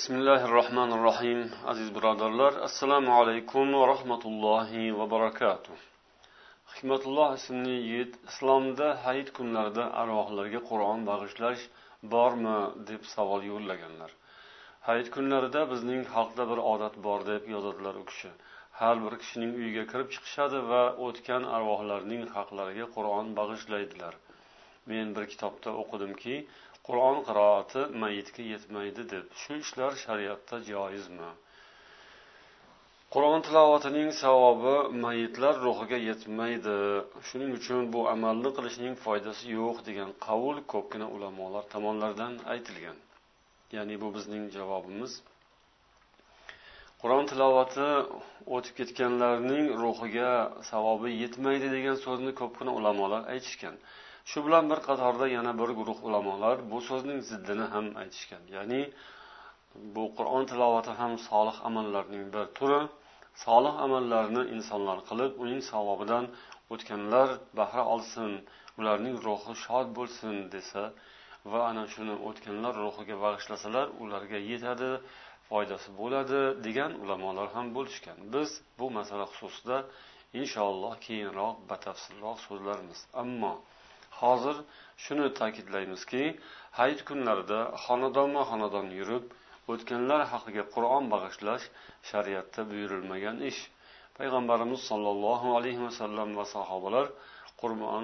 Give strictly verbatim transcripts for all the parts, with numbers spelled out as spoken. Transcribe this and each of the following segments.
Bismillahirrohmanirrohim. Aziz birodarlar, assalomu alaykum va rahmatullohi va barakatuh. Hikmatulloh ismli yigit islomda hayit kunlarida arvohlarga Qur'on bag'ishlash bormi deb savol yo'llaganlar. Hayit kunlarida bizning xalqda bir odat bor deb yozadilar u kishi. Har bir kishining uyiga kirib chiqishadi va o'tgan arvohlarning haqlariga Qur'on bag'ishlaydilar. Men bir kitobda o'qidimki, Qur'on qiroati mayitga yetmaydi deb. Shu ishlar shariatda joizmi? Qur'on tilovatining savobi mayitlar ruhiga yetmaydi. Shuning uchun bu amalni qilishning foydasi yo'q degan qavul ko'pgina ulamolar tomonidan aytilgan. Ya'ni bu bizning javobimiz. Qur'on tilovati o'tib ketganlarning ruhiga savobi yetmaydi degan so'zni ko'pgina ulamolar aytishgan. Shu bilan bir qatorda yana bir guruh ulamolar bu so'zning ziddini ham aytishgan. Ya'ni bu Qur'on tilovati ham solih amallarning bir turi. Solih amallarni insonlar qilib, uning savobidan o'tganlar bahra olsin, ularning ruhi shod bo'lsin desa va ana shuni o'tganlar ruhiga bag'ishlasalar, ularga yetadi, foydasi bo'ladi degan ulamolar ham bo'lishgan. Biz bu masala xususida inshaalloh keyinroq batafsilroq so'zlarmiz. Ammo hozir shuni ta'kidlaymizki, hayit kunlarida xonadonma-xonadon yurib, o'tganlar haqiga Qur'on bag'ishlash shariatda buyurilmagan ish. Payg'ambarimiz sollallohu alayhi vasallam va sahobalar Qur'on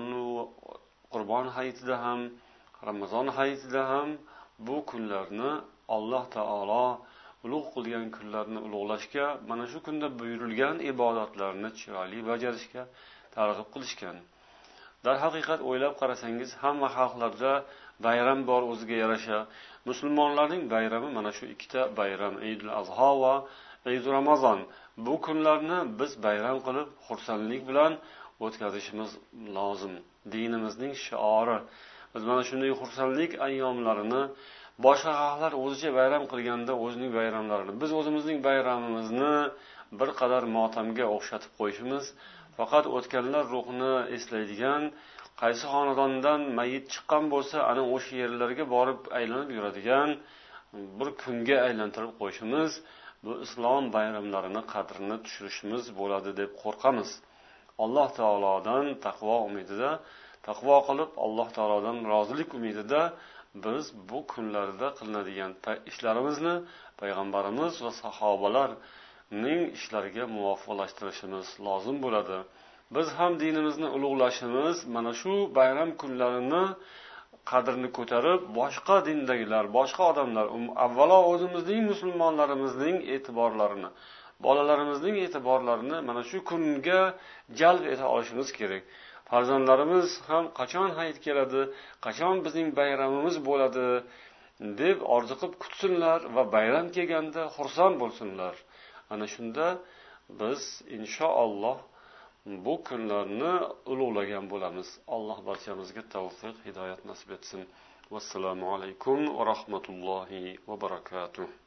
Qurbon hayitida ham, Ramazon hayitida ham bu kunlarni Alloh taolo ulug' qilgan kunlarni ulug'lashga, mana shu kunda buyurilgan ibodatlarni chiroyli bajarishga targ'ib qilishgan. Dar haqiqat o'ylab qarasangiz, hamma xalqlarda bayram bor o'ziga yarasha. Musulmonlarning bayrami mana shu ikkita bayram, Eidul Azho va Eidul Ramazon. Bu kunlarni biz bayram qilib, xursandlik bilan o'tkazishimiz lozim. Dinimizning shiori. Biz mana shunday xursandlik ayyomlarini boshqa xalqlar o'zicha bayram qilganda o'zining bayramlarini, biz o'zimizning bayramimizni bir qadar motamga o'xshatib qo'yishimiz, faqat o'tganlar ruhini eslaydigan, qaysi xonadondan mayit chiqqan bo'lsa, ana o'sha yerlarga borib aylanib yuradigan bir kunga aylantirib qo'yishimiz, bu islom bayramlarini qadrini tushirishimiz bo'ladi deb qo'rqamiz. Alloh taolodan taqvo umidida, taqvo qilib Alloh taolodan rozilik umidida biz bu kunlarda qilinadigan ishlarimizni payg'ambarimiz va sahobalarning ishlariga muvofiqlashtirishimiz lozim bo'ladi. Biz ham dinimizni ulug'lashimiz, mana shu bayram kunlarini qadrini ko'tarib, boshqa dindagilar, boshqa odamlar, avvalo o'zimizning musulmonlarimizning e'tiborlarini, bolalarimizning e'tiborlarini mana shu kunga jalb eta olishimiz kerak. Farzandlarimiz ham qachon hayit keladi, qachon bizning bayramimiz bo'ladi deb orziqib kutsinlar va bayram kelganda xursand bo'lsinlar. Ana shunda biz inshaalloh bu kunlarni ulug'lagan bo'lamiz. Alloh barchamizga tavfiq, hidoyat nasib etsin. Vassalomu alaykum va rahmatullohi va barakatuh.